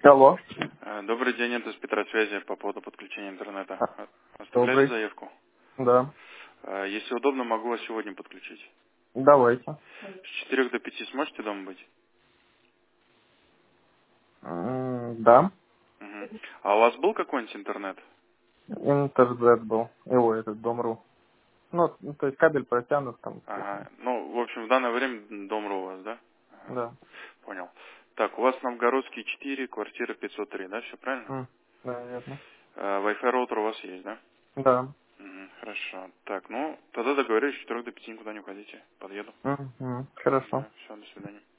Алло. Добрый день, это с Петросвязи по поводу подключения интернета. Оставляли Добрый. заявку? Да. Если удобно, могу вас сегодня подключить. Давайте. С 4 до 5 сможете дома быть? Да. Мгм. А у вас был какой-нибудь интернет? Интернет был. Его этот Дом.ру. Ну, то есть кабель протянут там. Ага. Ну, в общем, в данное время Дом.ру у вас, да? Ага. Да. Понял. Так, у вас Новгородский 4, квартира 503, да? Все правильно? Наверное. Wi-Fi роутер у вас есть, да? Да. Мгм. Хорошо. Так, ну, тогда договорились, с 4 до 5 никуда не уходите. Подъеду. Хорошо. Да, все, до свидания.